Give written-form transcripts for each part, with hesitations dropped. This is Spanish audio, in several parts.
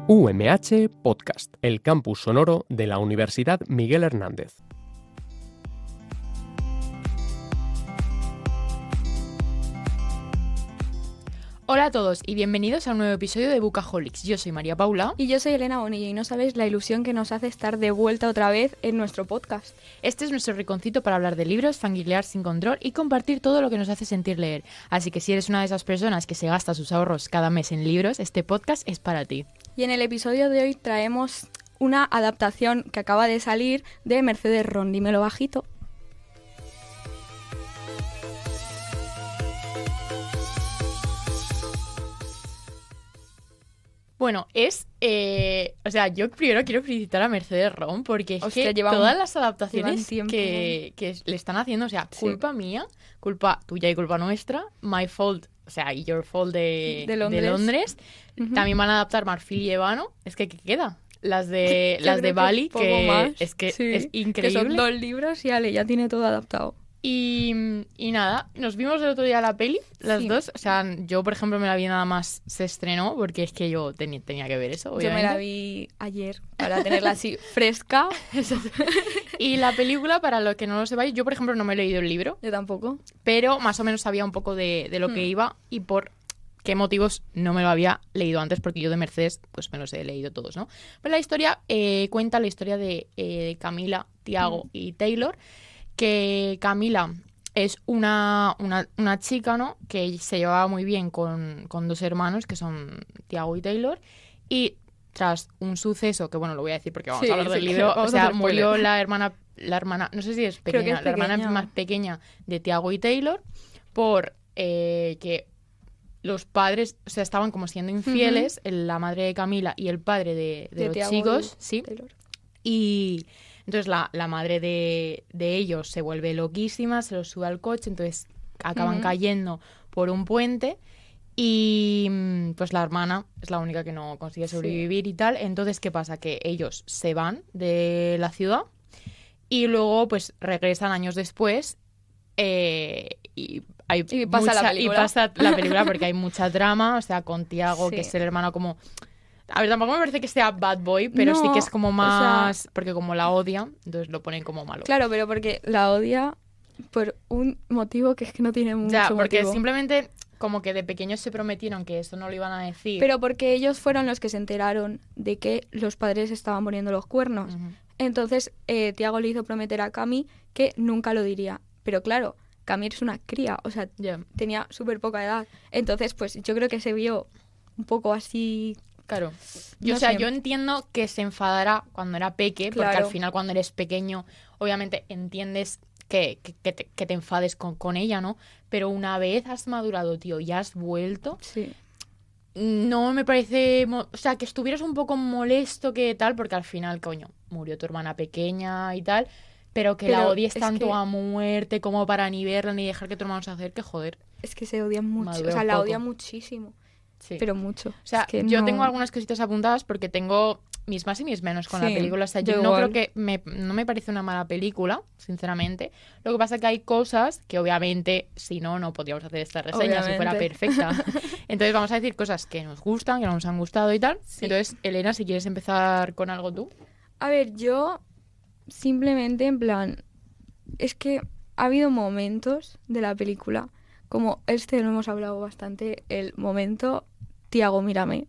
UMH Podcast, el campus sonoro de la Universidad Miguel Hernández. Hola a todos y bienvenidos a un nuevo episodio de Bookaholics. Yo soy María Paula. Y yo soy Elena Bonilla y no sabéis la ilusión que nos hace estar de vuelta otra vez en nuestro podcast. Este es nuestro rinconcito para hablar de libros, fangirlear sin control y compartir todo lo que nos hace sentir leer. Así que si eres una de esas personas que se gasta sus ahorros cada mes en libros, este podcast es para ti. Y en el episodio de hoy traemos una adaptación que acaba de salir de Mercedes Ron. Dímelo bajito. Bueno, yo primero quiero felicitar a Mercedes Ron porque es que lleva todas las adaptaciones tiempo. que le están haciendo, o sea, Sí. culpa mía, culpa tuya y culpa nuestra, my fault, o sea, y your fault de Londres. Ujú. También van a adaptar Marfil y Ébano. Es que, ¿qué queda? Las de Yo creo Bali, poco que más. es que Sí, es que increíble. son 2 libros y Ale, ya tiene todo adaptado. Y nada, nos vimos el otro día la peli, las Sí. dos. O sea, yo, por ejemplo, me la vi nada más se estrenó, porque es que yo tenía que ver eso, obviamente. Yo me la vi ayer para tenerla así fresca. Y la película, para los que no lo sepáis, yo, por ejemplo, no me he leído el libro, Yo tampoco. pero más o menos sabía un poco de lo que iba y por qué motivos no me lo había leído antes, porque yo de Mercedes pues me los he leído todos, ¿no? Pero la historia cuenta la historia de Camila, Tiago y Taylor, que Camila es una chica, ¿no?, que se llevaba muy bien con 2 hermanos, que son Tiago y Taylor, y tras un suceso, que bueno, lo voy a decir porque vamos Sí, a hablar del sí, libro, vamos o sea, a hacer spoiler. murió la hermana, no sé si es Creo que pequeña, es la hermana pequeña. más pequeña de Tiago y Taylor, por que los padres, o sea, estaban como siendo infieles, la madre de Camila y el padre de los Tiago chicos, y sí. Taylor. Y entonces la madre de ellos se vuelve loquísima, se los sube al coche, entonces acaban cayendo por un puente y pues la hermana es la única que no consigue sobrevivir y tal. Entonces, ¿qué pasa? Que ellos se van de la ciudad y luego pues regresan años después y pasa la película. pasa la película porque hay mucha trama, o sea, con Tiago, Sí. que es el hermano como... A ver, tampoco me parece que sea bad boy, pero sí No, que es como o más... porque como la odia, entonces lo ponen como malo. Claro, pero porque la odia por un motivo que es que no tiene mucho Ya, porque motivo. simplemente como que de pequeños se prometieron que eso no lo iban a decir. Pero porque ellos fueron los que se enteraron de que los padres estaban poniendo los cuernos. Ujú. Entonces, Tiago le hizo prometer a Cami que nunca lo diría. Pero claro, Cami es una cría, o sea, Ya, tenía súper poca edad. Entonces, pues yo creo que se vio un poco así... claro. No O sea, sé. yo entiendo que se enfadara cuando era peque, porque Claro. al final cuando eres pequeño, obviamente entiendes que te enfades con ella, ¿no? Pero una vez has madurado, tío, y has vuelto, Sí. no me parece... o sea, que estuvieras un poco molesto que tal, porque al final, coño, murió tu hermana pequeña y tal, pero que la Pero odies es tanto que- a muerte como para ni verla ni dejar que tu hermano se acerque, joder. Es que se odian mucho. Madura O sea, un la poco. odia muchísimo. Sí. Pero mucho. O sea, Es que yo no- tengo algunas cositas apuntadas porque tengo mis más y mis menos con la Sí, película. O sea, yo yo no igual. creo que no me parece una mala película, sinceramente. Lo que pasa es que hay cosas que obviamente, si no, no podríamos hacer esta reseña si fuera Obviamente. perfecta. Entonces vamos a decir cosas que nos gustan, que no nos han gustado y tal. Sí. Entonces, Elena, si quieres empezar con algo tú. A ver, yo simplemente en plan, es que ha habido momentos de la película, como lo hemos hablado bastante, el momento Tiago, mírame.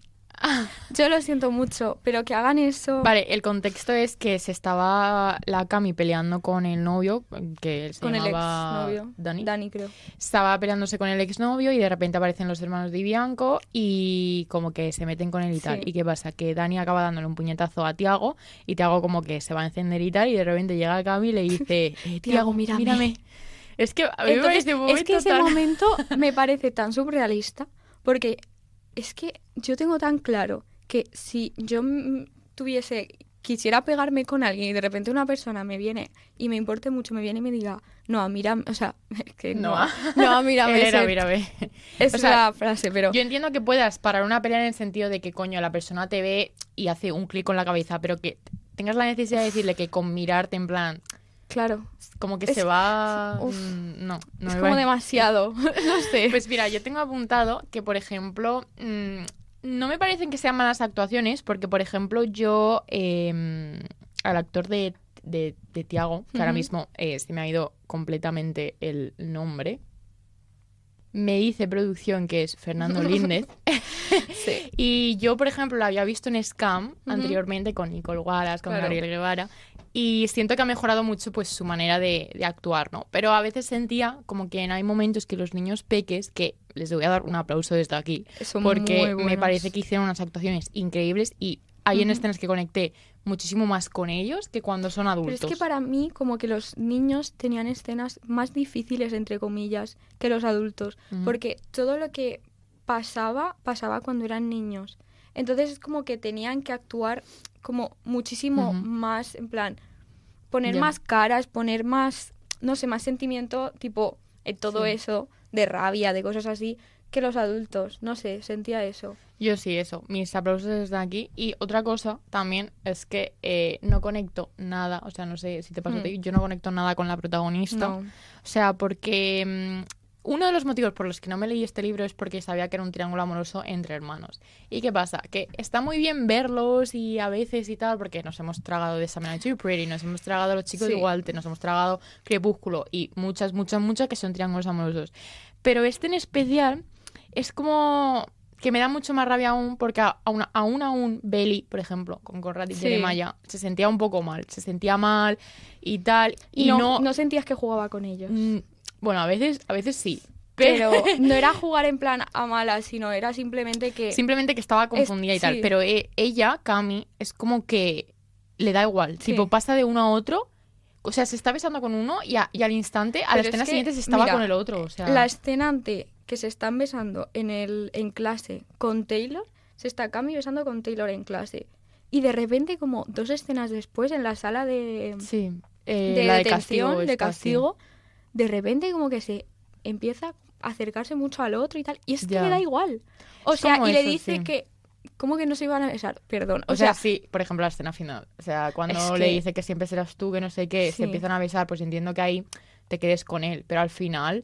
Yo lo siento mucho, pero que hagan eso Vale, el contexto es que se estaba la Cami peleando con el novio, que se con el llamaba exnovio. Dani. Creo. Estaba peleándose con el exnovio y de repente aparecen los hermanos de Bianco y como que se meten con él y tal. Sí. ¿Y qué pasa? Que Dani acaba dándole un puñetazo a Tiago y Tiago como que se va a encender y tal y de repente llega a Cami y le dice Tiago, mírame. Es que a mí me Entonces, parece un es que momento ese tan- momento me parece tan surrealista, porque es que yo tengo tan claro que si yo quisiera pegarme con alguien y de repente una persona me viene y me importe mucho, me viene y me diga, no, mírame, o sea, es que Noa. no, mírame, Mírame. es O sea, la frase, pero Yo entiendo que puedas parar una pelea en el sentido de que, coño, la persona te ve y hace un clic con la cabeza, pero que tengas la necesidad de decirle que con mirarte en plan, claro, como que Es- se va... uf, no es me como parece. demasiado, no sé. Pues mira, yo tengo apuntado que, por ejemplo, no me parecen que sean malas actuaciones, porque, por ejemplo, yo, al actor de Tiago, que ahora mismo se me ha ido completamente el nombre, me dice producción que es Fernando Líndez. Sí. Y yo, por ejemplo, la había visto en Scam anteriormente con Nicole Wallace, con Gabriel Guevara, y siento que ha mejorado mucho pues su manera de actuar, ¿no? Pero a veces sentía como que hay momentos que los niños peques, que les voy a dar un aplauso desde aquí, Son porque muy me buenos. parece que hicieron unas actuaciones increíbles y hay en escenas que conecté muchísimo más con ellos que cuando son adultos. Pero es que para mí, como que los niños tenían escenas más difíciles, entre comillas, que los adultos. Porque todo lo que pasaba cuando eran niños. Entonces es como que tenían que actuar como muchísimo más, en plan, poner Ya. más caras, poner más, no sé, más sentimiento, tipo, en todo eso, de rabia, de cosas así, que los adultos. No sé, sentía eso. Yo sí, eso. Mis aplausos desde aquí. Y otra cosa también es que no conecto nada, o sea, no sé si te pasa a ti, yo no conecto nada con la protagonista. No. O sea, porque uno de los motivos por los que no me leí este libro es porque sabía que era un triángulo amoroso entre hermanos. ¿Y qué pasa? Que está muy bien verlos y a veces y tal, porque nos hemos tragado de Sabrina Too Pretty, nos hemos tragado Los chicos Sí. de Walter, nos hemos tragado Crepúsculo y muchas que son triángulos amorosos. Pero este en especial es como que me da mucho más rabia aún porque aún Belly, por ejemplo, con Conrad y Sí. Jeremiah, se sentía un poco mal, se sentía mal y tal. Y no sentías que jugaba con ellos. Bueno, a veces sí. Pero no era jugar en plan a malas, sino era simplemente que... Simplemente que estaba confundida y tal. sí. Pero ella, Cami, es como que le da igual. Sí. Tipo, pasa de uno a otro. O sea, se está besando con uno y al instante, a la Pero es escena que, siguiente, se estaba mira, con el otro. O sea, La escena de que se están besando en clase con Taylor, se está Cami besando con Taylor en clase. Y de repente, como 2 escenas después, en la sala de sí. de La de detención, castigo. de esta, castigo, de repente como que se empieza a acercarse mucho al otro y tal. Y es que Ya. le da igual. O Es sea, como y le eso, dice sí. que... ¿Cómo que no se iban a besar? Perdón. O sea, sí, por ejemplo, la escena final. O sea, cuando Es le que- dice que siempre serás tú, que no sé qué, Sí. se empiezan a besar, pues entiendo que ahí te quedes con él. Pero al final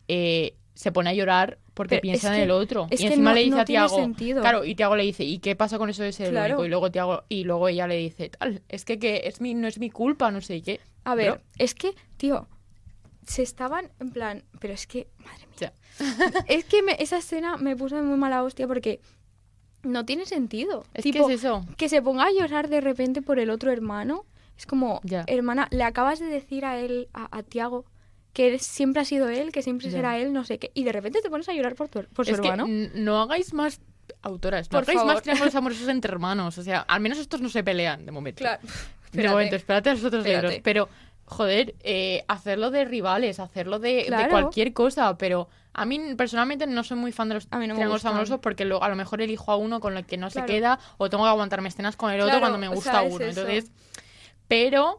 se pone a llorar porque Pero piensa es en que- el otro. es Y que encima no- le dice no a tiene Tiago. sentido. Claro, y Tiago le dice, ¿y qué pasa con eso de ser el Claro. único? Y luego ella le dice, tal, es que no es mi culpa, no sé qué. A ver, Bro, es que, tío, se estaban en plan... Pero es que, madre mía. ya. Es que esa escena me puso de muy mala hostia porque no tiene sentido. Es Tipo, que es eso. que se ponga a llorar de repente por el otro hermano. Es como, Ya. hermana, le acabas de decir a él, a Tiago, que siempre ha sido él, que siempre Ya. será él, no sé qué. Y de repente te pones a llorar por su Es que hermano. no hagáis más autoras, no Por hagáis favor. más triángulos amorosos entre hermanos. O sea, al menos estos no se pelean de momento. Claro. De momento, espérate a los otros Espérate. libros. Pero, joder, hacerlo de rivales, hacerlo de Claro. cualquier cosa. Pero a mí, personalmente, no soy muy fan de los A mí no me triángulos gustan. amorosos porque a lo mejor elijo a uno con el que no Claro. se queda o tengo que aguantarme escenas con el otro Claro, cuando me o gusta sea, es uno. eso. Entonces, pero,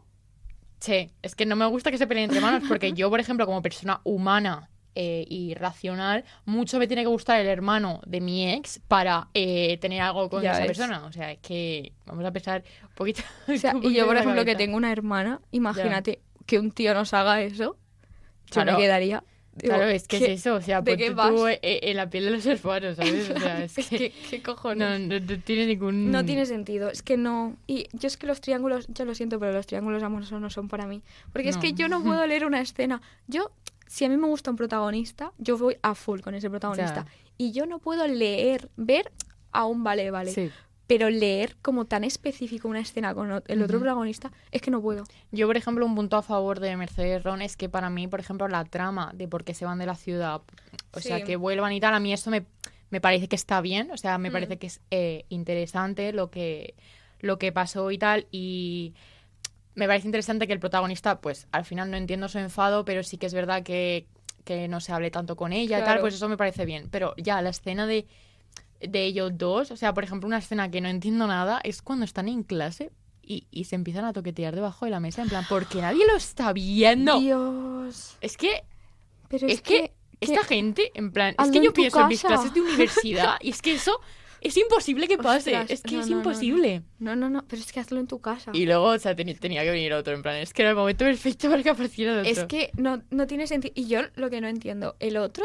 es que no me gusta que se peleen entre hermanos porque yo, por ejemplo, como persona humana y racional, mucho me tiene que gustar el hermano de mi ex para tener algo con Ya esa ves. persona. O sea, es que vamos a pensar un poquito. O sea, un y poquito yo, por de la ejemplo, que cabeza. tengo una hermana, imagínate que un tío nos haga eso, yo Claro. me quedaría... digo, Claro, es que ¿qué- es eso, o sea, ¿de ponte qué tú vas? en la piel de los hermanos, ¿sabes? O sea, es Es que que, ¿qué cojones? no tiene ningún... No tiene sentido, es que no. Y yo es que los triángulos, yo lo siento, pero los triángulos amorosos no son para mí. Porque es No. que yo no puedo leer una escena. Yo, si a mí me gusta un protagonista, yo voy a full con ese protagonista. Ya. Y yo no puedo leer, ver, aún vale. Sí. Pero leer como tan específico una escena con el otro protagonista, es que no puedo. Yo, por ejemplo, un punto a favor de Mercedes Ron es que para mí, por ejemplo, la trama de por qué se van de la ciudad, o sea, Sí. que vuelvan y tal, a mí eso me parece que está bien, o sea, me parece que es interesante lo que pasó y tal, y me parece interesante que el protagonista, pues, al final no entiendo su enfado, pero sí que es verdad que no se hable tanto con ella y tal, Claro. pues eso me parece bien. Pero ya, la escena de ellos dos, o sea, por ejemplo, una escena que no entiendo nada es cuando están en clase y se empiezan a toquetear debajo de la mesa, en plan, porque nadie lo está viendo. Dios. Es que Pero es que esta gente, en plan, es hazlo que en yo tu pienso en mis casa. clases de universidad y es que eso es imposible que pase, Ostras, es que no, es no, no, imposible. No, pero es que hazlo en tu casa. Y luego, o sea, tenía que venir otro, en plan, es que era el momento perfecto para que apareciera el otro. Es que no tiene sentido. Y yo lo que no entiendo, el otro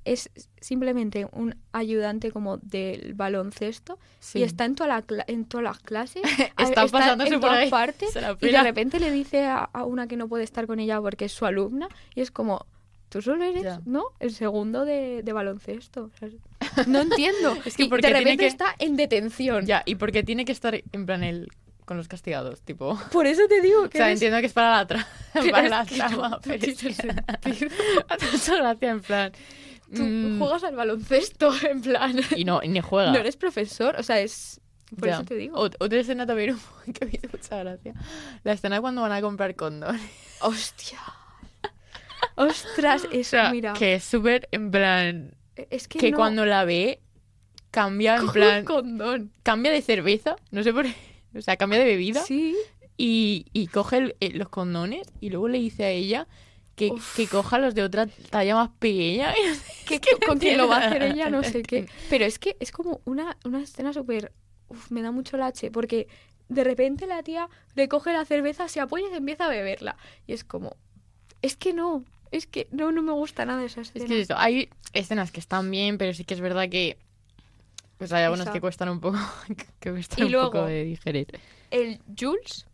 es simplemente un ayudante como del baloncesto Sí. y está en todas las clases, Está pasándose en por todas ahí, partes se la y de pela. repente le dice a una que no puede estar con ella porque es su alumna y es como, tú solo eres, Ya. ¿no? El segundo de baloncesto. O sea, no entiendo. Es que Y porque de tiene repente que- está en detención. Ya, y porque tiene que estar en plan con los castigados, tipo... Por eso te digo O que sea, eres- entiendo que es para la, Pero para es la que trama, no pero es tiene que... sentido. Hace mucha gracia, en plan... Tú mm, juegas al baloncesto, en plan. y ni juega. No eres profesor, o sea, es... Por Ya. eso te digo. Otra escena también que me hizo mucha gracia. La escena cuando van a comprar condones. Hostia. Ostras, O eso, sea, mira. que es súper, en plan... Es que, Que no... cuando la ve, cambia, en Coge plan... un condón. Cambia de cerveza, no sé por qué. O sea, cambia de bebida. Sí. Y coge los condones y luego le dice a ella que Uf. coja los de otra talla más pequeña. Con quién lo va a hacer entiendo. ella, no sé qué. Pero es que es como una escena súper... Uf, me da mucho lache, porque de repente la tía le coge la cerveza, se apoya y se empieza a beberla. Y es como... Es que no me gusta nada esa escena. Es que es eso, hay escenas que están bien, pero sí que es verdad que pues hay algunas Esa. que cuestan un poco, que cuestan Y un luego- poco de digerir. El Jules,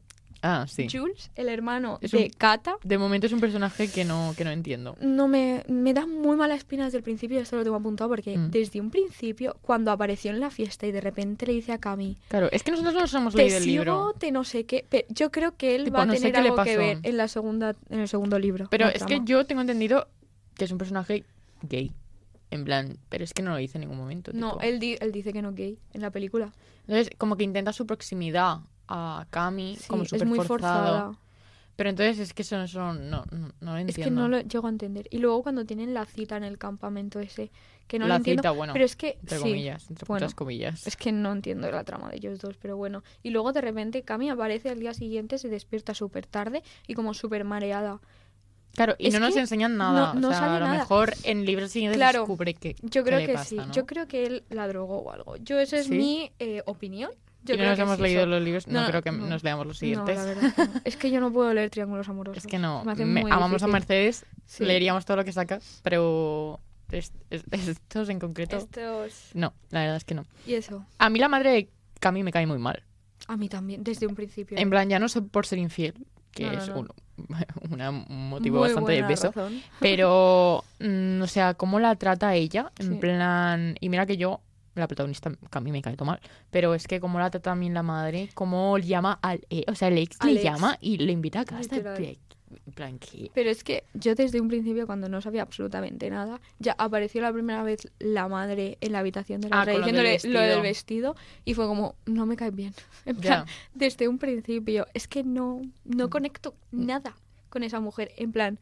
Sí. Jules, el hermano Es de un- Kata, De momento es un personaje que no entiendo. no me da muy mala espina desde el principio, esto lo tengo apuntado, porque desde un principio, cuando apareció en la fiesta y de repente le dice a Cami, Claro, es que nosotros no nos hemos te leído el sigo, libro. te no sé qué, pero yo creo que él Tipo, va a no sé tener qué le algo que pasó. ver en el segundo libro. Pero la es que trama. yo tengo entendido que es un personaje gay. En plan, pero es que no lo dice en ningún momento. No, tipo. él dice que no es gay en la película. Entonces, como que intenta su proximidad a Cami, Sí, como es súper muy forzado. forzada. Pero entonces es que eso no lo entiendo. Es que no lo llego a entender. Y luego cuando tienen la cita en el campamento ese, que no La lo entiendo. cita, bueno, pero es que entre sí, comillas, entre bueno, muchas comillas. es que no entiendo la trama de ellos dos, pero bueno. Y luego de repente Cami aparece al día siguiente, se despierta súper tarde y como súper mareada. Claro, y es no nos que enseñan nada. no o sea, sale a lo nada. mejor en libros siguientes Claro, descubre que Yo creo le que pasa, sí. ¿no? Yo creo que él la drogó o algo. Esa es ¿Sí? mi opinión. Yo y no creo nos que hemos sí, leído eso. los libros, no No, creo que no. nos leamos los No, siguientes. la verdad que no. Es que yo no puedo leer triángulos amorosos. Es que no. Me hace muy amamos a difícil. Mercedes, Sí. leeríamos todo lo que saca, pero estos en concreto, Estos... no, la verdad es que no. Y eso. A mí la madre de Cami me cae muy mal. A mí también, desde un principio. En plan, ya no sé por ser infiel, que No, no, es no. un motivo Muy bastante de buena peso. razón. Pero, o sea, cómo la trata ella, en Sí. plan... Y mira que yo, la protagonista, que a mí me cae todo mal, pero es que cómo la trata también la madre, cómo llama o sea, el ex Al le ex. llama y le invita a casa. Literal. En plan, ¿qué? Pero es que yo desde un principio, cuando no sabía absolutamente nada, ya apareció la primera vez la madre en la habitación de la otra con lo del diciéndole lo del vestido. vestido y fue como, no me cae bien. En Ya. plan, desde un principio, es que no conecto nada con esa mujer. En plan,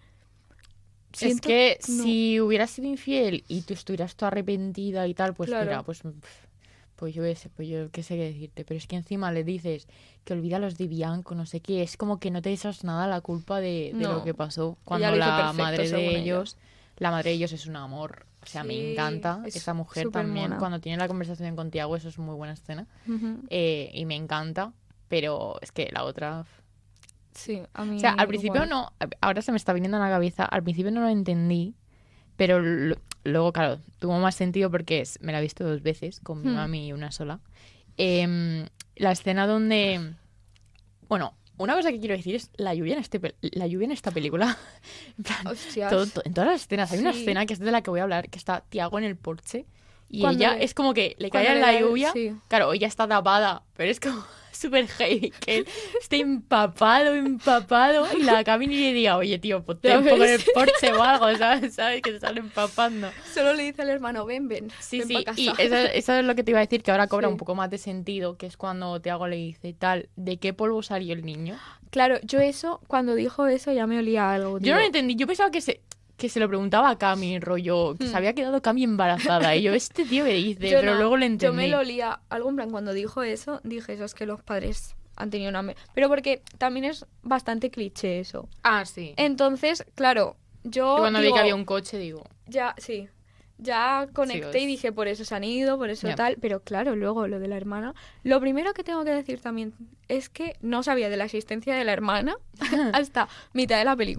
Es siento- que no. si hubieras sido infiel y tú estuvieras toda arrepentida y tal, pues Claro. mira, pues yo qué sé qué decirte. Pero es que encima le dices que olvida los de Bianco, no sé qué. Es como que no te echas nada la culpa de No. lo que pasó. Ella Cuando lo hizo la perfecto, madre de según ella. ellos, la madre de ellos es un amor. O sea, me Sí, encanta es esa mujer súper también. mona. Cuando tiene la conversación con Tiago, eso es muy buena escena. Ujú. Y me encanta. Pero es que la otra... Sí, a mí O sea, al principio igual. no, ahora se me está viniendo a la cabeza, al principio no lo entendí, pero luego, claro, tuvo más sentido porque me la he visto 2 veces, con mi mami y una sola. La escena donde... Bueno, una cosa que quiero decir es la lluvia en esta película. En plan, Hostias. en todas las escenas. Hay una Sí. escena que es de la que voy a hablar, que está Tiago en el porche y Cuando ella le- es como que le cae cuando en le la da el- lluvia. sí. Claro, ella está tapada, pero es como súper heavy que él esté empapado y la Cami y le diga, oye, tío, ponte Ya un poco en el ves. porche o algo, ¿sabes? Que te sale empapando. Solo le dice al hermano, ven, Sí, ven sí, pa' casa. y eso es lo que te iba a decir, que ahora cobra Sí. un poco más de sentido, que es cuando Tiago le dice tal, ¿de qué polvo salió el niño? Claro, yo eso, cuando dijo eso ya me olía algo. Yo digo, no lo entendí, yo pensaba que se lo preguntaba a Cami, rollo, que se había quedado Cami embarazada. Y yo, este tío me dice, Yo pero no, luego le Yo entendí. me lo olía algo en plan, cuando dijo eso, dije, eso es que los padres han tenido una... Pero porque también es bastante cliché eso. Ah, sí. Entonces, claro, yo Y cuando vi digo, que había un coche, digo, ya, sí, ya conecté Sí, y dije, por eso se han ido, por eso Ya. tal. Pero claro, luego lo de la hermana. Lo primero que tengo que decir también es que no sabía de la existencia de la hermana hasta mitad de la película.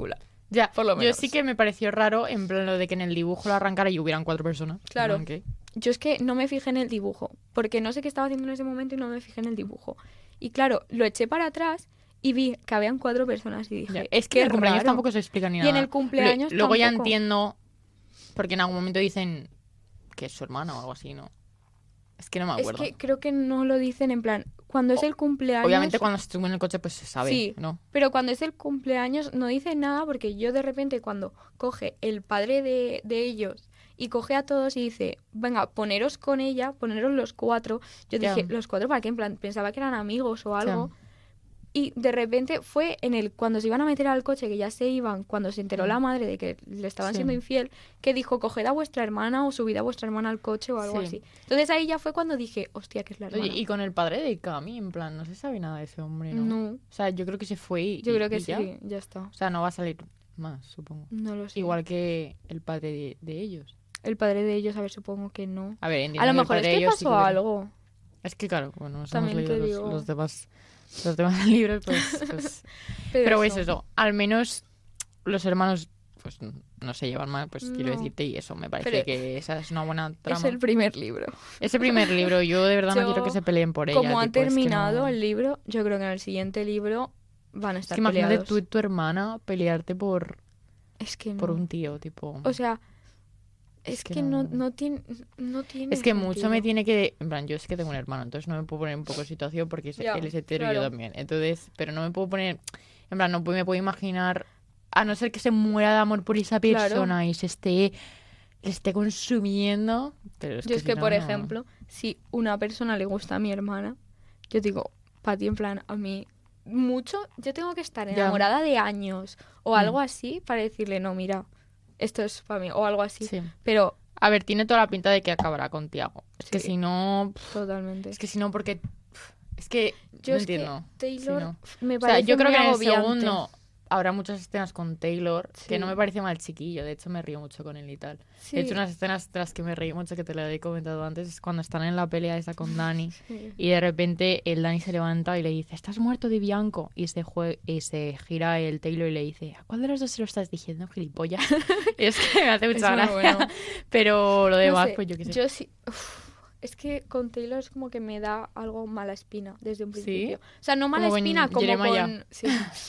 Ya, por lo yo menos. sí que me pareció raro en plan lo de que en el dibujo lo arrancara y hubieran 4 personas. Claro. En plan, ¿qué? Yo es que no me fijé en el dibujo, porque no sé qué estaba haciendo en ese momento y no me fijé en el dibujo. Y claro, lo eché para atrás y vi que habían 4 personas y dije, Ya, es que en el cumpleaños raro. tampoco se explica ni Y nada. en el cumpleaños Luego ya tampoco. entiendo, porque en algún momento dicen que es su hermana o algo así, ¿no? Es que no me Es acuerdo. que creo que no lo dicen en plan, cuando es el cumpleaños... Obviamente cuando se sube en el coche pues se sabe, Sí, ¿no? pero cuando es el cumpleaños no dicen nada porque yo de repente cuando coge el padre de ellos y coge a todos y dice, venga, poneros con ella, poneros los 4, yo Ya. dije, ¿los 4 para qué? En plan, pensaba que eran amigos o algo. Y de repente fue cuando se iban a meter al coche, que ya se iban, cuando se enteró la madre de que le estaban Sí. siendo infiel, que dijo, coged a vuestra hermana o subid a vuestra hermana al coche o algo Sí. así. Entonces ahí ya fue cuando dije, hostia, que es la hermana. Oye, y con el padre de Cami, en plan, no se sabe nada de ese hombre, ¿no? No, O sea, yo creo que se fue y yo creo que y ya. sí, ya está. O sea, no va a salir más, supongo. No lo sé. Igual que el padre de ellos. El padre de ellos, a ver, supongo que no. A ver, entiendo A lo que el mejor es padre de que ellos sí pasó que- algo. Es que claro, como no nos También hemos te leído digo. los demás libros, pues... Pero eso, al menos los hermanos pues no se llevan mal, pues quiero No. decirte, y eso me parece Pero que esa es una buena trama. Es el primer libro. Ese primer libro, yo de verdad no Yo, quiero que se peleen por ella. Como han tipo, es que terminado no- el libro, yo creo que en el siguiente libro van a Es estar que imagínate peleados. tú y tu hermana pelearte por Es que no. por un tío, tipo... O sea, es que que no, no- no tiene Es que mucho me sentido. tiene que... En plan, yo es que tengo un hermano, entonces no me puedo poner un poco en situación porque Ya, él es hetero y yo claro. también. Entonces, pero no me puedo poner... En plan, no me puedo imaginar... A no ser que se muera de amor por esa Claro. persona y le esté consumiendo... Pero es Yo es si que, no, por no. ejemplo, si una persona le gusta a mi hermana, yo digo, para ti, en plan, a mí, mucho, yo tengo que estar Ya. enamorada de años o Mm. algo así para decirle, no, mira, esto es para mí, o algo así. Sí. Pero, A ver, tiene toda la pinta de que acabará con Tiago. Es que Sí. si no... totalmente. Es que si no, porque... Es que... Yo no es entiendo. que Taylor Sí, no. me O sea, parece yo creo muy que en el agobiante. segundo habrá muchas escenas con Taylor, que Sí. no me parece mal chiquillo, de hecho me río mucho con él y tal. Sí. De hecho, unas escenas de las que me reí mucho, que te lo he comentado antes, es cuando están en la pelea esa con Dani Sí. y de repente el Dani se levanta y le dice, ¿estás muerto de Bianco? Y se gira el Taylor y le dice, ¿a cuál de los dos se lo estás diciendo, gilipollas? Y es que me hace Es mucha muy gracia. bueno. Pero lo No demás, sé, pues yo qué sé. Yo sí. Es que con Taylor es como que me da algo mala espina desde un ¿Sí? principio. O sea, no mala Como con espina como Jeremiah. con. Sí.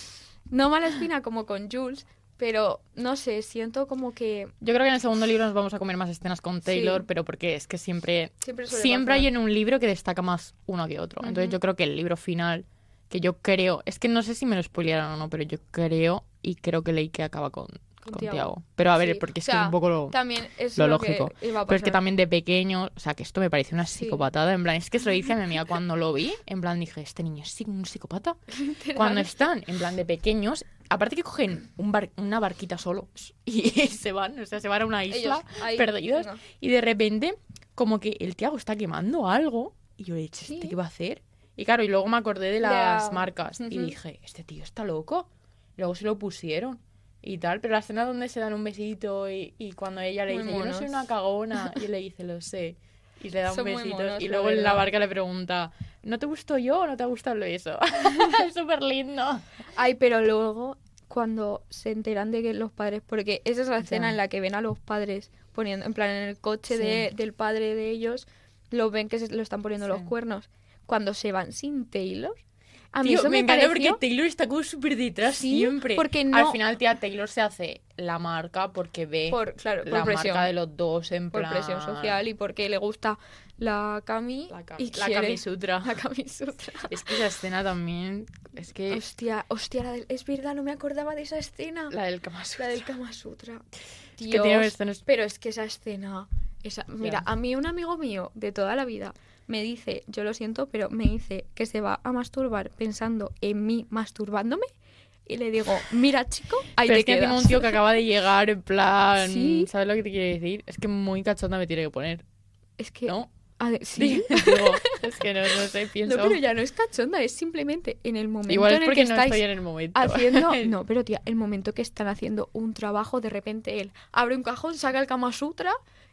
No mala espina como con Jules, pero no sé, siento como que. Yo creo que en el segundo libro nos vamos a comer más escenas con Taylor, Sí. pero porque es que siempre Siempre hay pasar. en un libro que destaca más uno que otro. Entonces Ujú. yo creo que el libro final, que yo creo, es que no sé si me lo spoilearon o no, pero yo creo que leí que acaba con Tiago. Tiago. Pero a ver, Sí. porque es O sea, que es un poco lo También es lo lo lógico. que iba a Pero es que pasar. también de pequeño, o sea, que esto me parece una Sí. psicopatada. En plan, es que se lo dice a mi amiga cuando lo vi. En plan, dije, este niño es un psicópata. Cuando están, en plan, de pequeños, aparte que cogen una barquita solo y se van, o sea, se van a una isla Ellos, ahí, perdidos. venga. Y de repente, como que el Tiago está quemando algo. Y yo he dicho, ¿este Sí. qué va a hacer? Y claro, y luego me acordé de De las la- marcas. Y Ujú. dije, este tío está loco. Luego se lo pusieron. Y tal, pero la escena donde se dan un besito y cuando ella le Muy dice, yo no soy monos. una cagona, y él le dice, lo sé, y le da un Son muy besito, monos, y la luego en la verdad. barca le pregunta, ¿no te gustó yo o no te ha gustado el beso? Es súper lindo. Ay, pero luego, cuando se enteran de que los padres. Porque esa es la escena Ya. en la que ven a los padres poniendo. En plan, en el coche Sí. del padre de ellos, lo ven que lo están poniendo Sí. los cuernos. Cuando se van sin Taylor. A mí Tío, eso me me encanta pareció. porque Taylor está como súper detrás Sí, siempre. porque no- Al final, tía, Taylor se hace la marca porque ve Claro, la por presión. marca de los dos en Por plan... presión social y porque le gusta la Cami y la quiere Kamisutra. la Kamisutra. Es que esa escena también, es que Hostia, es verdad, no me acordaba de esa escena. la del Kama Sutra. La del Kama Sutra. que tiene Dios, escenas- pero es que esa escena... Mira, Ya. a mí un amigo mío de toda la vida me dice, yo lo siento, pero me dice que se va a masturbar pensando en mí masturbándome y le digo, mira chico, ahí Pero te es que encima quedas. un tío que acaba de llegar en plan... Sí. ¿Sabes lo que te quiere decir? Es que muy cachonda me tiene que poner, Es que... ¿no? sí. Digo, es que no sé, pienso... No, pero ya no es cachonda, es simplemente en el momento Igual es en el porque que no estáis estoy en el momento. haciendo... No, pero tía, el momento que están haciendo un trabajo, de repente él abre un cajón, saca el Kama Sutra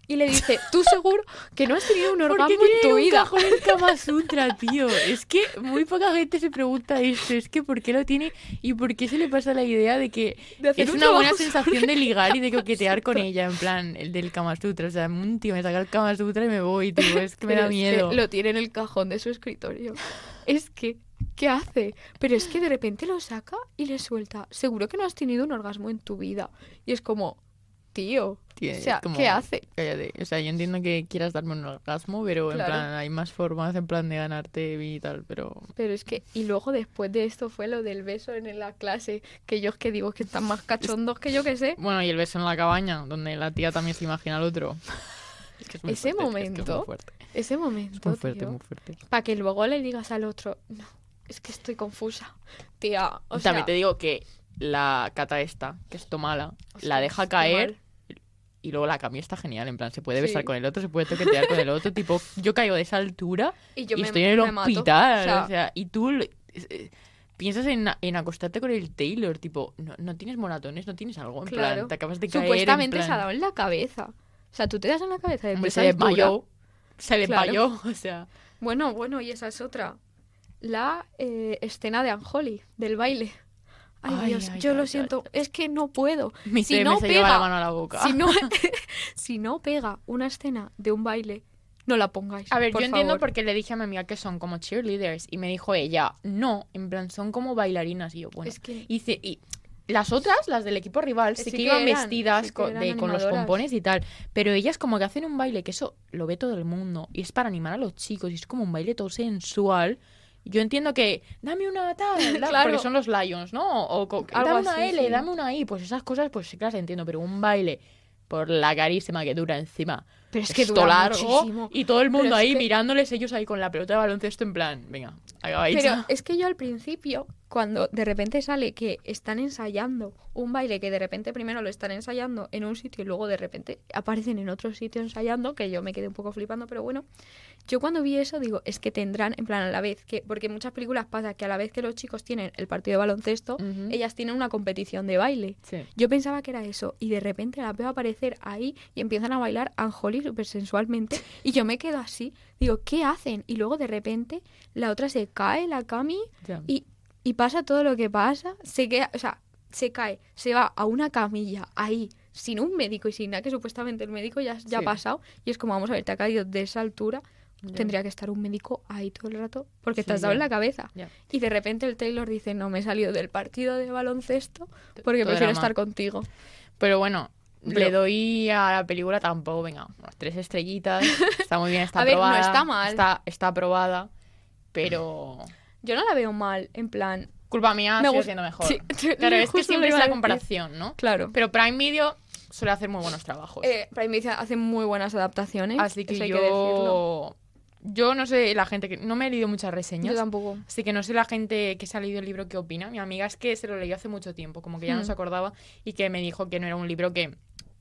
Y le dice, tú seguro que no has tenido un orgasmo en tu vida. ¿Por qué tiene un cajón el Kama Sutra, tío? Es que muy poca gente se pregunta esto. Es que ¿por qué lo tiene? ¿Y por qué se le pasa la idea de que es una buena sensación de ligar y de coquetear con ella? En plan, el del Kama Sutra. O sea, un tío me saca el Kama Sutra y me voy, tío. Es que me da miedo. Es que lo tiene en el cajón de su escritorio. Es que, ¿qué hace? Pero es que de repente lo saca y le suelta. Seguro que no has tenido un orgasmo en tu vida. Y es como... Tío, o sea, como, ¿qué hace? Cállate. O sea, yo entiendo que quieras darme un orgasmo, pero Claro. en plan, hay más formas en plan de ganarte y tal, pero... Pero es que, y luego después de esto fue lo del beso en la clase, que yo es que digo que están más cachondos que yo que sé. Bueno, y el beso en la cabaña, donde la tía también se imagina al otro. Es que es muy Ese fuerte, momento, es que es muy fuerte. ese momento, Es muy fuerte, tío, muy fuerte. para que luego le digas al otro, no, es que estoy confusa. Tía, o También sea, te digo que la cata esta, que es Tomala, o sea, la deja es caer... mal. Y luego la Cami está genial, en plan, se puede Sí. besar con el otro, se puede toquetear con el otro, tipo, yo caigo de esa altura Y yo y me, estoy en el me mato. hospital, O sea, y tú piensas en acostarte con el Taylor, tipo, no tienes moratones, no tienes algo, en claro, plan, te acabas de caer, supuestamente en se ha plan, dado en la cabeza. O sea, tú te das en la cabeza de hombre, esa se altura. desmayó, se Claro. desmayó, o sea, Bueno, y esa es otra. La escena de Anjoli, del baile. Ay, Ay, Dios, ay, yo lo ay, siento. Es que no puedo. mi Si CM no se lleva pega, la mano a la boca. si no, si no pega una escena de un baile, no la pongáis. A ver, por yo entiendo favor. porque le dije a mi amiga que son como cheerleaders y me dijo ella, no, en plan, son como bailarinas. Y yo, bueno, Es que- y las otras, las del equipo rival, sí Sí que que iban eran, vestidas sí que eran con los animadoras. pompones y tal, pero ellas como que hacen un baile que eso lo ve todo el mundo y es para animar a los chicos y es como un baile todo sensual. Yo entiendo que dame una tal, Claro. porque son los Lions, ¿no? Algo Dame una así, L, sí. dame una I, pues esas cosas pues sí que las entiendo, pero un baile por la carísima que dura encima. Pero es que Esto dura largo muchísimo. y todo el mundo Pero es ahí que- mirándoles, ellos ahí con la pelota de baloncesto en plan, venga, acabáis. Pero es que yo al principio, cuando de repente sale que están ensayando un baile, que de repente primero lo están ensayando en un sitio y luego de repente aparecen en otro sitio ensayando, que yo me quedé un poco flipando, pero bueno, yo cuando vi eso digo, es que tendrán, en plan, a la vez que, porque en muchas películas pasa que a la vez que los chicos tienen el partido de baloncesto, Ujú. ellas tienen una competición de baile. Sí. Yo pensaba que era eso y de repente las veo aparecer ahí y empiezan a bailar Anjoli súper sensualmente y yo me quedo así, digo, ¿qué hacen? Y luego de repente la otra se cae, la Cami, Ya. y pasa todo lo que pasa, se queda, o sea, se cae, se va a una camilla ahí, sin un médico y sin nada, que supuestamente el médico ya Sí. ha pasado, y es como, vamos a ver, te ha caído de esa altura, Ya. tendría que estar un médico ahí todo el rato, porque Sí, te has dado ya. en la cabeza. Ya. Y de repente el Taylor dice, no, me he salido del partido de baloncesto porque Todo prefiero drama. estar contigo. Pero bueno, Pero- le doy a la película tampoco, venga, unas 3 estrellitas. Está muy bien, está A ver, no aprobada. está mal. Está aprobada, pero Yo no la veo mal, en plan... culpa mía, Me sigue gusta- siendo mejor. Sí, Claro, es que justo siempre lo es iba a la decir. comparación, ¿no? Claro. Pero Prime Video suele hacer muy buenos trabajos. Prime Video hace muy buenas adaptaciones. Así que eso hay que decirlo. yo no sé la gente que... No me he leído muchas reseñas. Yo tampoco. Así que no sé la gente que se ha leído el libro qué opina. Mi amiga es que se lo leyó hace mucho tiempo, como que ya no se acordaba y que me dijo que no era un libro que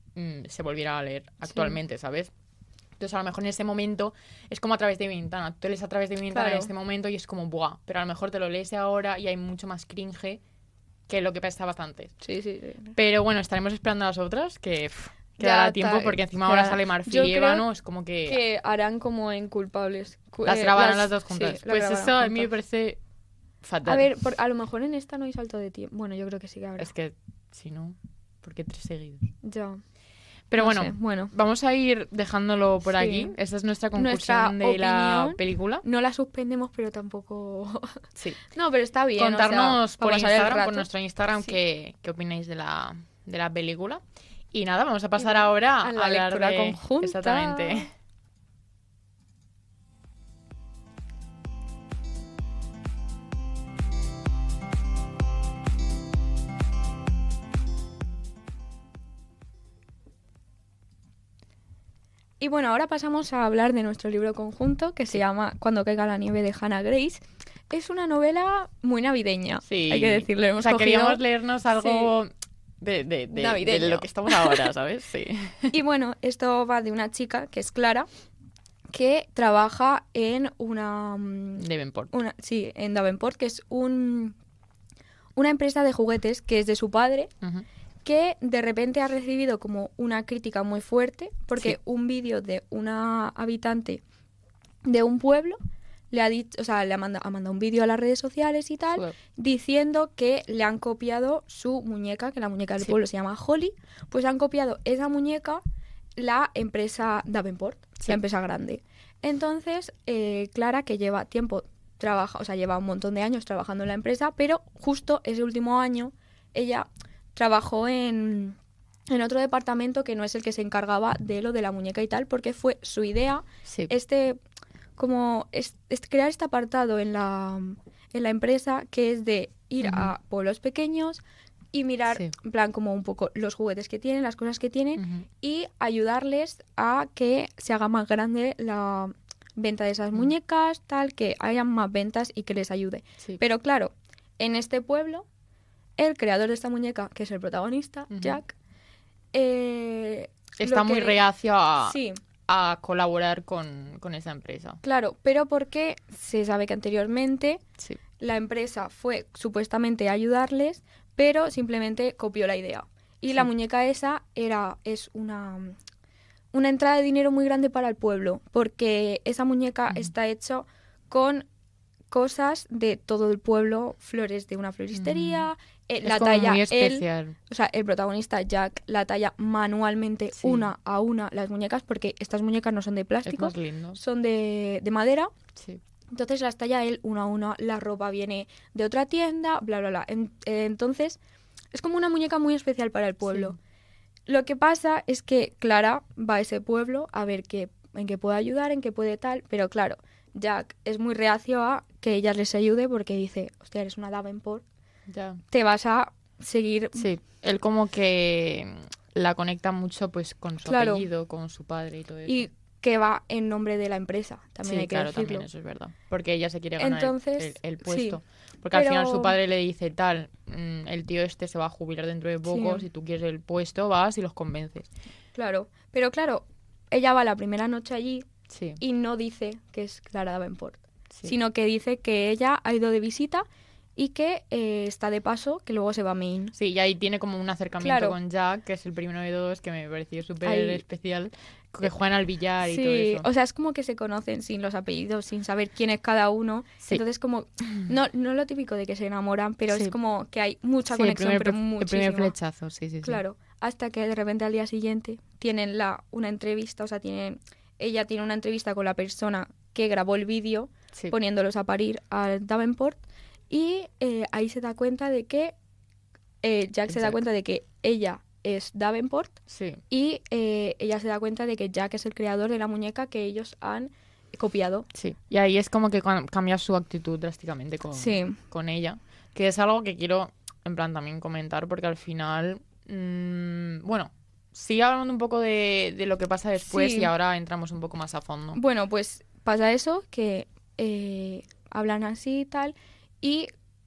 se volviera a leer actualmente, ¿sabes? Entonces a lo mejor en ese momento es como a través de mi ventana. Tú te lees a través de mi ventana Claro. en este momento y es como, ¡buah! Pero a lo mejor te lo lees ahora y hay mucho más cringe que lo que pasaba antes. Sí. Pero bueno, estaremos esperando a las otras que Ya dará tiempo está, porque encima ya. ahora sale Marfil Yo y creo Ébano, es como que... Que harán como en culpables. Las grabarán las dos juntas. sí, las Pues grabarán eso a mí me juntas. parece fatal. A ver, a lo mejor en esta no hay salto de tiempo. Bueno, yo creo que sí que habrá. Es que, si no, ¿por qué 3 seguidos? Ya. Pero No bueno, sé, bueno. vamos a ir dejándolo por Sí. aquí. Esta es nuestra conclusión Nuestra de la opinión. película. No la suspendemos, pero tampoco... Sí. no, pero está bien. Contarnos o sea, por para pasar el Instagram, por rato. nuestro Instagram, Sí. qué opináis de la película. Y nada, vamos a pasar ahora a la hablar lectura de... conjunta. Exactamente. Y bueno, ahora pasamos a hablar de nuestro libro conjunto, que se llama Cuando caiga la nieve de Hannah Grace. Es una novela muy navideña, Sí. hay que decirlo. Hemos O sea, cogido- queríamos leernos algo de Navideño. lo que estamos ahora, ¿sabes? Sí. Y bueno, esto va de una chica, que es Clara, que trabaja en una... Davenport. sí, en Davenport, que es una empresa de juguetes que es de su padre, Ujú. que de repente ha recibido como una crítica muy fuerte porque Sí. un vídeo de una habitante de un pueblo le ha dicho, o sea, ha mandado un vídeo a las redes sociales y tal, Joder. diciendo que le han copiado su muñeca, que la muñeca del Sí. pueblo se llama Holly, pues han copiado esa muñeca la empresa Davenport, Sí. la empresa grande. Entonces, Clara, que lleva tiempo lleva un montón de años trabajando en la empresa, pero justo ese último año ella trabajó en otro departamento que no es el que se encargaba de lo de la muñeca y tal, porque fue su idea Sí. crear este apartado en la empresa que es de ir Ujú. a pueblos pequeños y mirar, Sí. en plan, como un poco los juguetes que tienen, las cosas que tienen Ujú. y ayudarles a que se haga más grande la venta de esas muñecas, tal, que hayan más ventas y que les ayude. Sí. Pero claro, en este pueblo, el creador de esta muñeca, que es el protagonista, Ujú. Jack, Está lo muy que- reacio Sí, a colaborar con esa empresa. claro, pero porque se sabe que anteriormente Sí. la empresa fue supuestamente a ayudarles, pero simplemente copió la idea. Y la Sí. muñeca esa es una entrada de dinero muy grande para el pueblo, porque esa muñeca Ujú. está hecha con cosas de todo el pueblo, flores de una floristería, Es la como talla muy él, especial. o sea, el protagonista Jack la talla manualmente Sí. una a una las muñecas, porque estas muñecas no son de Es plástico, más lindo. son de madera. Sí. Entonces las talla él una a una, la ropa viene de otra tienda, bla, bla, bla. Entonces es como una muñeca muy especial para el pueblo. Lo que pasa es que Clara va a ese pueblo a ver en qué puede ayudar, en qué puede tal, pero claro, Jack es muy reacio a que ella les ayude porque dice, hostia, eres una Davenport, Ya. te vas a seguir... Sí. Él como que la conecta mucho pues con su Claro. apellido, con su padre y todo eso. Y que va en nombre de la empresa, también sí, hay que claro, decirlo. también eso es verdad. Porque ella se quiere ganar Entonces, el puesto. sí, Porque al final pero- su padre le dice tal, el tío este se va a jubilar dentro de poco, Sí. si tú quieres el puesto vas y los convences. Claro, pero claro, ella va la primera noche allí Sí, y no dice que es Clara Davenport, sí. sino que dice que ella ha ido de visita y que está de paso, que luego se va a Maine. Sí, y ahí tiene como un acercamiento Claro. con Jack, que es el primero de todos, que me pareció súper Ahí- especial, que juegan al billar y todo Sí, eso. o sea, es como que se conocen sin los apellidos, sin saber quién es cada uno. Sí. Entonces, como, no lo típico de que se enamoran, pero Sí. es como que hay mucha Sí, el conexión, primer, pero el primer muchísima. flechazo, sí, sí, sí. Claro, hasta que de repente al día siguiente tienen una entrevista, o sea, ella tiene una entrevista con la persona que grabó el vídeo Sí. poniéndolos a parir al Davenport y ahí se da cuenta de que Jack se da Jack. cuenta de que ella es Davenport Sí. y ella se da cuenta de que Jack es el creador de la muñeca que ellos han copiado. Sí, y ahí es como que cambia su actitud drásticamente Sí. con ella, que es algo que quiero, en plan, también comentar, porque al final, bueno, sigue hablando un poco de lo que pasa después Sí. y ahora entramos un poco más a fondo. Bueno, pues pasa eso, que hablan así y tal, y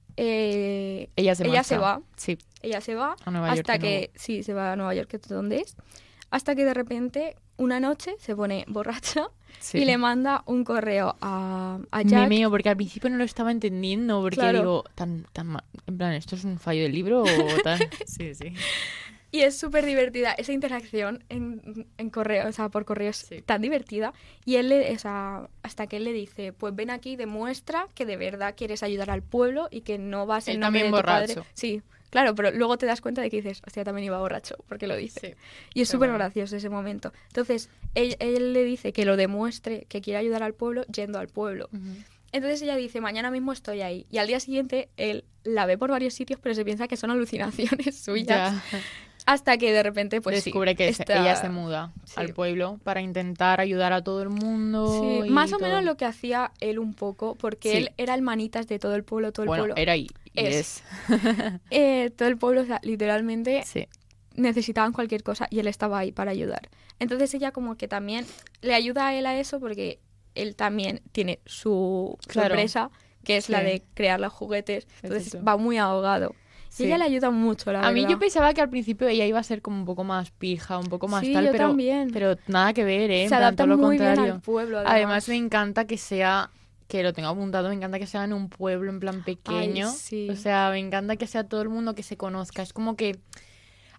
Ella se ella marcha. se va. Sí, Ella se va a Nueva York hasta de que, nuevo. sí, se va a Nueva York, que es donde es, hasta que de repente una noche se pone borracha Sí. y le manda un correo a Me Jack. meo, porque al principio no lo estaba entendiendo, porque Claro. digo, en plan, ¿esto es un fallo del libro o tan? Sí, sí. Y es súper divertida esa interacción en correo, o sea, por correo es Sí. tan divertida. Y hasta que él le dice, pues ven aquí, demuestra que de verdad quieres ayudar al pueblo y que no vas en Él nombre de también tu padre. borracho. Sí, claro, pero luego te das cuenta de que dices, hostia, también iba borracho, porque lo dice. Sí. Y es Qué súper bueno. gracioso ese momento. Entonces, él le dice que lo demuestre, que quiere ayudar al pueblo yendo al pueblo. Entonces ella dice, mañana mismo estoy ahí. Y al día siguiente él la ve por varios sitios, pero se piensa que son alucinaciones suyas. Ya. Hasta que de repente, pues descubre sí, que está- ella se muda Sí. al pueblo para intentar ayudar a todo el mundo. Sí, y más o todo. menos lo que hacía él un poco, porque Sí. él era el manitas de todo el pueblo, Bueno, era y Es. es. todo el pueblo, o sea, literalmente Sí, necesitaban cualquier cosa y él estaba ahí para ayudar. Entonces ella como que también le ayuda a él a eso porque él también tiene su Claro. empresa, que es la Sí. de crear los juguetes, entonces Exacto. va muy ahogado. Sí. Y ella le ayuda mucho, la a mí verdad. yo pensaba que al principio ella iba a ser como un poco más pija, un poco más Sí, tal, yo pero, también. pero nada que ver, ¿eh? En Se plan, adapta todo lo muy bien contrario. al pueblo, Además me encanta que sea, que lo tengo apuntado, me encanta que sea en un pueblo en plan pequeño. sí. O sea, me encanta que sea todo el mundo que se conozca. Es como que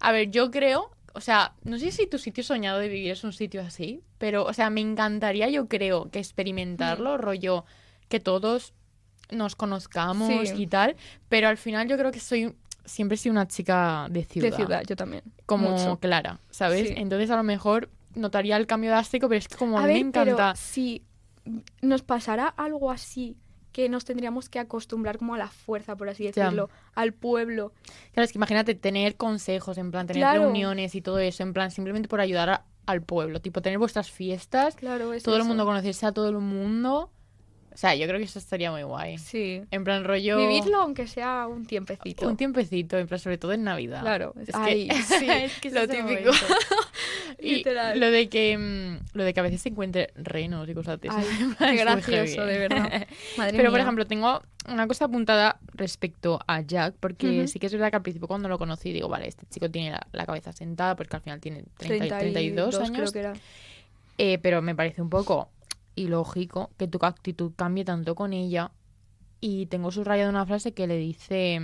A ver, yo creo, o sea, no sé si tu sitio soñado de vivir es un sitio así, pero, o sea, me encantaría, yo creo, que experimentarlo, rollo, que todos nos conozcamos Sí. y tal, pero al final yo creo que siempre he sido una chica de ciudad. De ciudad, yo también. Como Mucho. Clara, ¿sabes? Sí. Entonces a lo mejor notaría el cambio drástico, pero es que como a A mí ver, me encanta... pero si nos pasara algo así, que nos tendríamos que acostumbrar como a la fuerza, por así Ya. decirlo, al pueblo. Claro, es que imagínate tener consejos, en plan, tener Claro. reuniones y todo eso, en plan, simplemente por ayudar al pueblo. Tipo, tener vuestras fiestas, Claro, es todo el eso. mundo conocerse a todo el mundo. O sea, yo creo que eso estaría muy guay. Sí. En plan, rollo... Vivirlo aunque sea un tiempecito. Un tiempecito, en plan, sobre todo en Navidad. Claro. Es que, Ay, sí, es que lo es ese típico. momento. Y Literal. lo de que a veces se encuentre renos y cosas de esas. Ay, En plan, qué es muy gracioso, heavy. de verdad. Madre Pero, por mía. ejemplo, tengo una cosa apuntada respecto a Jack, porque Ujú. sí que es verdad que al principio cuando lo conocí digo, vale, este chico tiene la cabeza sentada, porque al final tiene 32 años. creo que era. Pero me parece un poco ilógico que tu actitud cambie tanto con ella. Y tengo subrayado una frase que le dice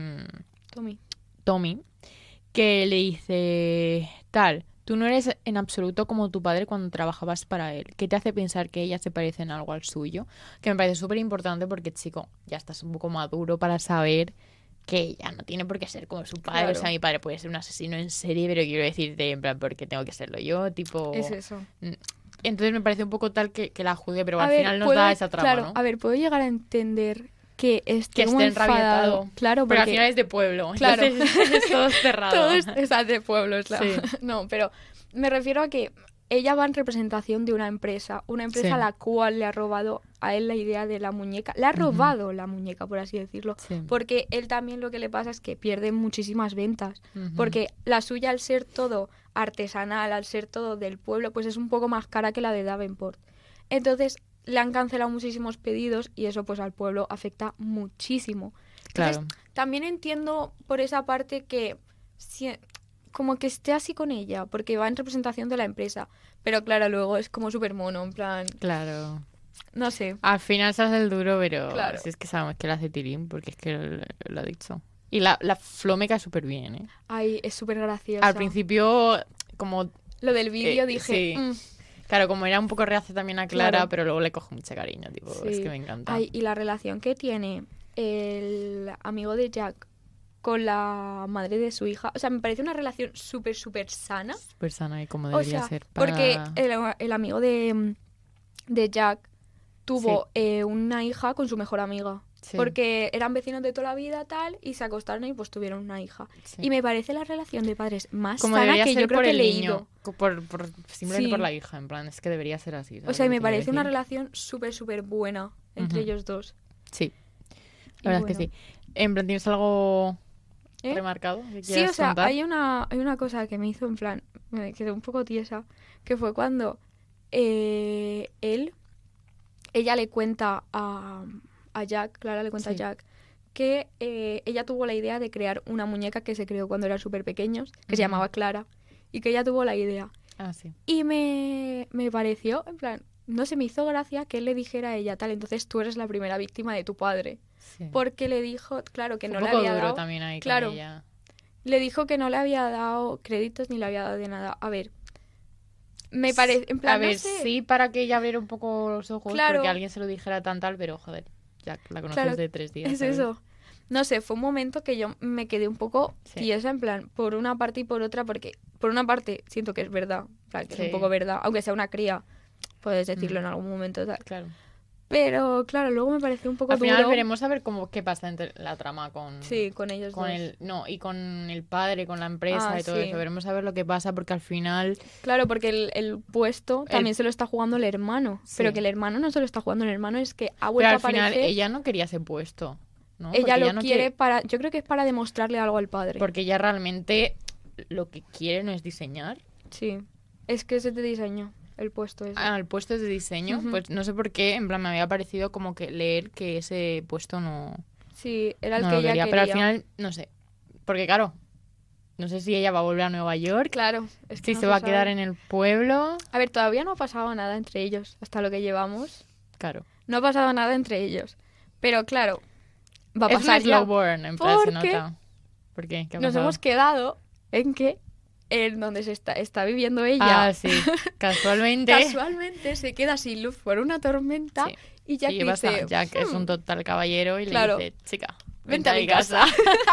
Tommy, que le dice tal, tú no eres en absoluto como tu padre cuando trabajabas para él. ¿Qué te hace pensar que ella se parece en algo al suyo? Que me parece súper importante porque, chico, ya estás un poco maduro para saber que ella no tiene por qué ser como su padre. Claro. O sea, mi padre puede ser un asesino en serie, pero quiero decirte, en plan, ¿por qué tengo que serlo yo? Tipo... Es eso. Entonces me parece un poco tal que la juzgue, pero A al ver, final nos puedo- da esa trama, claro, ¿no? A ver, puedo llegar a entender que esté Que como esté enfadado. enrabietado. Claro, Pero al porque final es de pueblo. Claro. Entonces es todo cerrado. todo es de pueblos. Sí. No, pero me refiero a que ella va en representación de una empresa Sí. a la cual le ha robado a él la idea de la muñeca. Le ha robado la muñeca, por así decirlo. Sí. Porque él también lo que le pasa es que pierde muchísimas ventas. Ujú. Porque la suya, al ser todo artesanal, al ser todo del pueblo, pues es un poco más cara que la de Davenport. Entonces le han cancelado muchísimos pedidos y eso pues al pueblo afecta muchísimo. Entonces, Claro. también entiendo por esa parte que como que esté así con ella, porque va en representación de la empresa. Pero claro, luego es como súper mono, en plan, Claro. no sé. Al final se hace el duro, pero Claro. si es que sabemos que le hace tirín, porque es que lo ha dicho. Y la Flo me cae súper bien, ¿eh? Ay, es súper graciosa. Al principio, como... Lo del vídeo sí. dije... Claro, como era un poco reacia también a Clara, Claro. pero luego le cojo mucho cariño, tipo, es sí. que me encanta. Ay, y la relación que tiene el amigo de Jack con la madre de su hija, o sea, me parece una relación súper, súper sana. Súper sana y como O debería sea, ser para... porque el amigo de Jack tuvo una hija con su mejor amiga. Sí. Porque eran vecinos de toda la vida, tal, y se acostaron y pues tuvieron una hija. Sí. Y me parece la relación de padres más Como sana debería que ser yo creo por que he el leído. niño, simplemente Sí. por la hija, en plan, es que debería ser así. O ¿sabes sea, y lo me que quiero parece una decir? relación súper, súper buena entre Ujú. ellos dos. Sí, Y la verdad es que bueno. sí. En plan, ¿tienes algo ¿Eh? remarcado que Sí, quieras o sea, contar? hay una cosa que me hizo en plan, me quedé un poco tiesa, que fue cuando ella le cuenta a Jack, Clara le cuenta Sí. a Jack, que ella tuvo la idea de crear una muñeca que se creó cuando eran súper pequeños, que se Ujú. llamaba Clara, y que ella tuvo la idea. Ah, sí. Y me pareció, en plan, no se me hizo gracia que él le dijera a ella tal, entonces tú eres la primera víctima de tu padre. Sí. Porque le dijo, claro, que Fue no un le poco había duro dado... también ahí claro. con ella. Le dijo que no le había dado créditos ni le había dado de nada. A ver, me parece, en plan, A ver, no sé. sí, para que ella abriera un poco los ojos, Claro. porque alguien se lo dijera tal, pero joder, ya la conoces Claro, de 3 días. Es ¿sabes? eso. No sé, fue un momento que yo me quedé un poco Sí. tiesa, en plan, por una parte y por otra, porque por una parte siento que es verdad, en plan, que es Sí. un poco verdad, aunque sea una cría, puedes decirlo en algún momento, tal. Claro. Pero claro, luego me pareció un poco Al final duro. veremos a ver qué pasa entre la trama con... Sí, con ellos con dos. y con el padre, con la empresa Ah, y todo sí. eso. Veremos a ver lo que pasa porque al final... Claro, porque el puesto también se lo está jugando el hermano, Sí. pero que el hermano no se lo está jugando el hermano, es que ha Pero vuelto a al final aparecer. ella no quería ese puesto, ¿no? Ella Porque lo no quiere para, yo creo que es para demostrarle algo al padre. Porque ella realmente lo que quiere no es diseñar. Sí, es que ese de diseño, el puesto ese. El puesto es de diseño, Ujú. pues no sé por qué, en plan me había parecido como que leer que ese puesto no Sí, era el lo que ella quería. quería. Pero al final, no sé. Porque claro, no sé si ella va a volver a Nueva York, Claro, es que si no se va a sabe. quedar en el pueblo. A ver, todavía no ha pasado nada entre ellos, hasta lo que llevamos. Claro. No ha pasado nada entre ellos. Pero claro, va a Es un pasar ya. slow burn, en plan se Porque nota. ¿Por qué? ¿Qué ha Nos pasado? hemos quedado en que en donde está viviendo ella. Ah, sí. Casualmente. Casualmente se queda sin luz por una tormenta Sí. y Jack Y pasa, dice... Jack es un total caballero y Claro. le dice, chica, Vente a mi casa.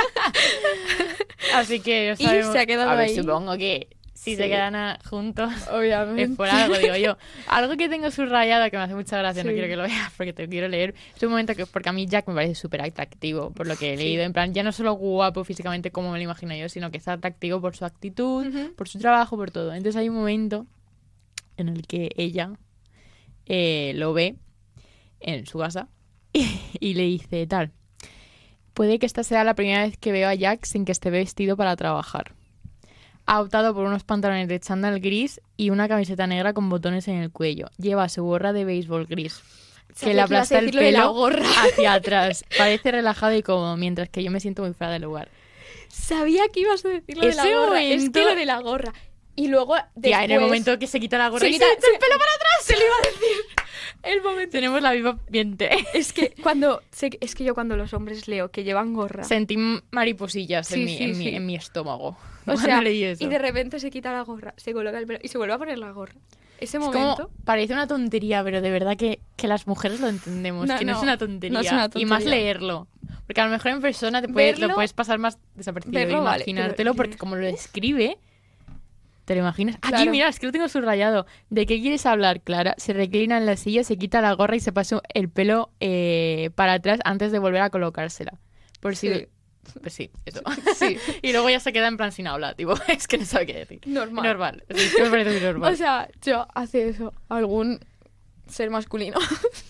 Así que Y se ha quedado a ver, ahí. supongo que si Sí. se quedan juntos Obviamente. es por algo, digo yo. Algo que tengo subrayado que me hace mucha gracia, no Sí. quiero que lo veas porque te quiero leer. Es un momento que, porque a mí Jack me parece súper atractivo, por lo que he Sí. leído. En plan, ya no solo guapo físicamente como me lo imagino yo, sino que está atractivo por su actitud, Ujú. por su trabajo, por todo. Entonces hay un momento en el que ella lo ve en su casa y le dice tal. Puede que esta sea la primera vez que veo a Jack sin que esté vestido para trabajar. Ha optado por unos pantalones de chándal gris y una camiseta negra con botones en el cuello. Lleva su gorra de béisbol gris, que le aplasta el decir lo de la pelo gorra. hacia atrás. Parece relajado y cómodo, mientras que yo me siento muy fuera de lugar. Sabía que ibas a decir lo de la Ese gorra. Es momento- que lo de la gorra. Y luego después... Tía, en el momento que se quita la gorra se y quita se echa el pelo para atrás. Se lo iba a decir. El momento... Tenemos la misma mente. Es que es que yo cuando los hombres leo que llevan gorra... Sentí mariposillas Sí, sí, sí. en mi estómago. O cuando sea, leí eso. y de repente se quita la gorra, se coloca el pelo y se vuelve a poner la gorra. Ese Es momento... como, parece una tontería, pero de verdad que las mujeres lo entendemos, No, que no no, es una tontería. no es una Y más tontería. leerlo. Porque a lo mejor en persona te puedes, Verlo- lo puedes pasar más desapercibido. verlo, vale, Imaginártelo, pero- porque como lo describe, te lo imaginas. Aquí, Claro. mira, es que lo tengo subrayado. ¿De qué quieres hablar, Clara? Se reclina en la silla, se quita la gorra y se pasa el pelo para atrás antes de volver a colocársela. Por si... Sí. Pues sí, eso. Sí. Y luego ya se queda en plan sin hablar, tipo, es que no sabe qué decir. Normal. Normal. Sí, es que me parece muy normal. O sea, yo hace eso algún ser masculino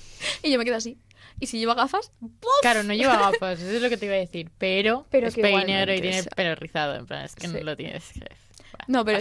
y yo me quedo así. Y si lleva gafas, ¡puf! Claro, no lleva gafas, eso es lo que te iba a decir. Pero Pero es que peguinegro y igualmente, tiene o sea, pelo rizado. En plan, es que no sí. lo tienes. No, pero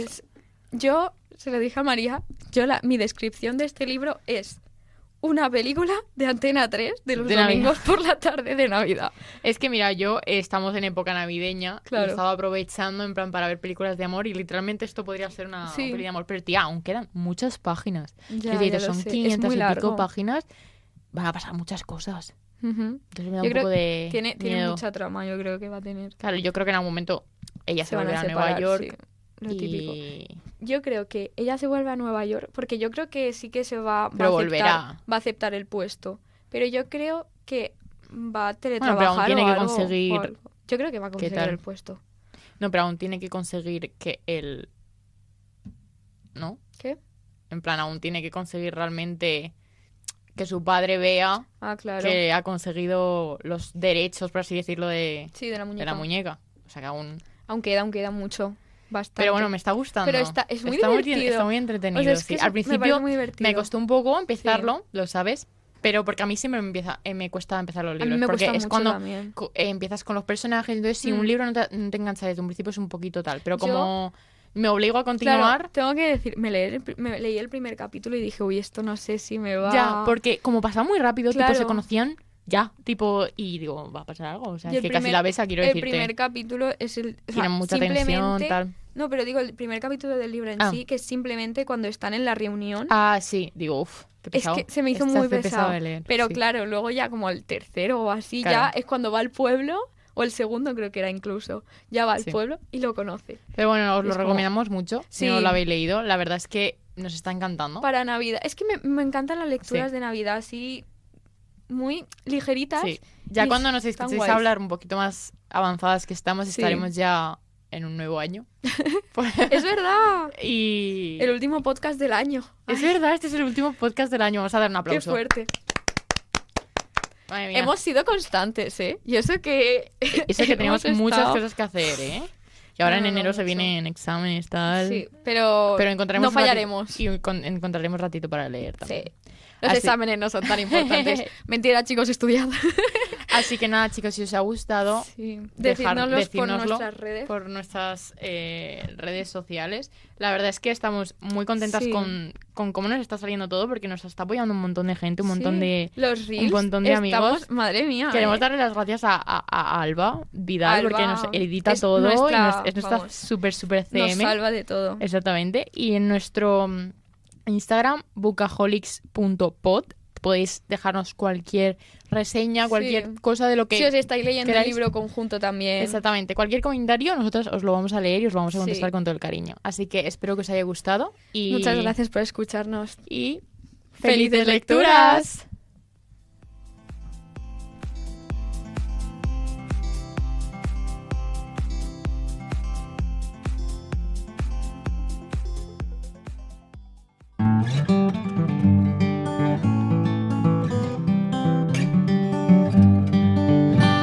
yo se lo dije a María, mi descripción de este libro es una película de Antena 3 de los De Navidad. domingos por la tarde de Navidad. Es que mira, yo estamos en época navideña Claro. y estaba aprovechando en plan para ver películas de amor y literalmente esto podría ser una Sí. peli de amor. Pero tía, aún quedan muchas páginas. Ya, Es decir, ya lo son sé, es 500 muy y pico largo. páginas. Van a pasar muchas cosas. Ujú. Entonces me da Yo un creo poco de Tiene miedo. mucha trama, yo creo que va a tener. Claro, yo creo que en algún momento ella se van volverá a Nueva separar, York sí, lo típico. y... Yo creo que ella se vuelve a Nueva York porque yo creo que sí que Pero volverá. va a aceptar el puesto. Pero yo creo que va a pero aún teletrabajar tiene o que algo, conseguir- o algo. Yo creo que va a conseguir tal? el puesto. No, pero aún tiene que conseguir que él... ¿No? ¿Qué? En plan, aún tiene que conseguir realmente que su padre vea Ah, claro. que ha conseguido los derechos, por así decirlo, de Sí, de la muñeca. la muñeca. O sea que aún... Aún queda mucho. Bastante. Pero bueno, me está gustando. Pero es muy está divertido. Está muy entretenido, O sea, es sí. que Al me parece principio muy divertido. me costó un poco empezarlo, lo sabes, pero porque a mí siempre me cuesta empezar los A libros. mí me porque cuesta es mucho cuando también. empiezas con los personajes, entonces si un libro no te engancha desde un principio es un poquito tal. Pero Yo- como me obligo a Claro, continuar... tengo que decir, me leí el primer capítulo y dije, uy, esto no sé si me va... Ya, porque como pasaba muy rápido, tipo, Claro. se conocían ya, tipo, y digo, va a pasar algo. O sea, Y es que casi la besa, quiero decirte. El primer capítulo es el... o sea, Tiene mucha tensión, simplemente- tal. No, pero digo, el primer capítulo del libro en Ah. sí, que es simplemente cuando están en la reunión. Ah, sí, digo, uff, qué Es pesado. que se me hizo Este muy hace pesado. de leer, Pero sí. claro, luego ya como el tercero o así, Claro. ya es cuando va al pueblo, o el segundo creo que era incluso, ya va al Sí. pueblo y lo conoce. Pero bueno, os lo Es como- recomendamos mucho. Si Sí. no lo habéis leído, la verdad es que nos está encantando. Para Navidad. Es que me encantan las lecturas Sí. de Navidad así muy ligeritas. Sí. Ya y cuando nos están escuchéis guays. hablar un poquito más avanzadas que estamos, Sí. estaremos ya en un nuevo año. Es verdad. Y... El último podcast del año. Es Ay, verdad, este es el último podcast del año. Vamos a dar un qué aplauso. fuerte. Madre mía. Hemos sido constantes, ¿eh? Y eso que... Eso que tenemos hemos muchas estado- cosas que hacer, ¿eh? Y ahora en No, enero se mucho. vienen exámenes, tal. Sí, pero encontraremos no un ratito- fallaremos. y encontraremos ratito para leer también. Sí. Los Así- exámenes no son tan importantes. Mentira, chicos, estudiad. Así que nada, chicos, si os ha gustado, Sí. dejar- Decídnoslos por decírnoslo nuestras redes. por nuestras redes sociales. La verdad es que estamos muy contentas Sí. con cómo nos está saliendo todo, porque nos está apoyando un montón de gente, un montón Sí. de... Los reels, montón de amigos. estamos- madre mía. Queremos darle las gracias a Alba Vidal, Alba porque nos edita es todo nuestra- y es nuestra vamos, súper Nos CM. salva de todo. Exactamente. Y en nuestro Instagram, bookaholics.pod, podéis dejarnos cualquier reseña, cualquier Sí. cosa de lo que Si os estáis leyendo queráis. el libro conjunto también. Exactamente, cualquier comentario nosotros os lo vamos a leer y os vamos a contestar Sí. con todo el cariño. Así que espero que os haya gustado y Muchas gracias por escucharnos. y ¡Felices lecturas!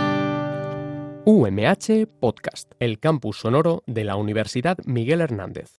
UMH Podcast, el campus sonoro de la Universidad Miguel Hernández.